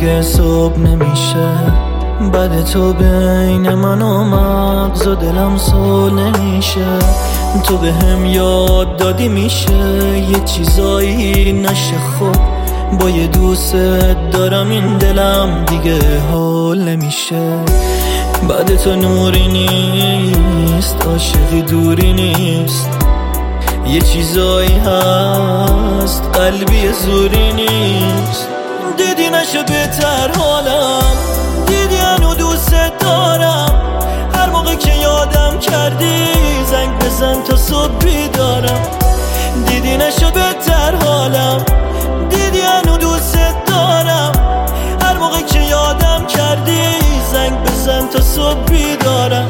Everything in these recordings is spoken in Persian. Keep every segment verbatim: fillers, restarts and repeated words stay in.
دیگه صبح نمیشه. بعد تو بین من و مغز و دلم صلح نمیشه. تو به هم یاد دادی میشه یه چیزایی نشه. خب با یه دوست دارم این دلم دیگه حال نمیشه. بعد تو نوری نیست، عاشقی دوری نیست. یه چیزایی هست قلبی زوری نیست. دیدی نشه بهتر حالم، دیدی هنو دوست دارم. هر موقع که یادم کردی زنگ بزن تا صبح بیدارم. دیدی نشه بهتر حالم، دیدی هنو دوست دارم. هر موقع که یادم کردی زنگ بزن تا صبح بیدارم.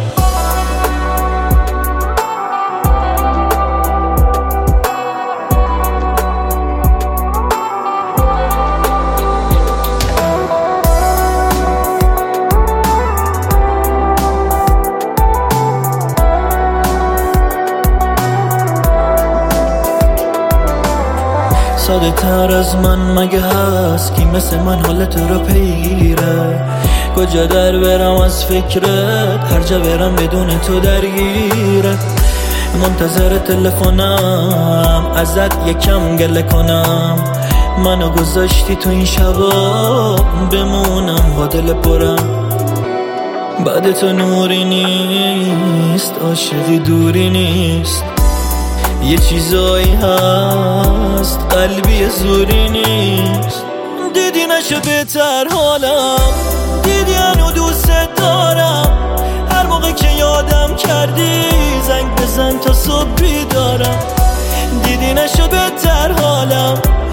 ساده تر از من مگه هست کی مثل من حالت رو پیگیره؟ کجا در برم از فکرت، هر جا برم بدون تو درگیره. منتظر تلفنم ازت یکم گله کنم. منو گذاشتی تو این شبا بمونم با دل پرم. بعد تو نوری نیست، عاشقی دوری نیست. یه چیزایی هست قلبی زوری نیست. دیدی نشه بهتر حالم، دیدی هنو دوست دارم. هر موقع که یادم کردی زنگ بزن تا صبح بیدارم. دیدی نشه بهتر حالم،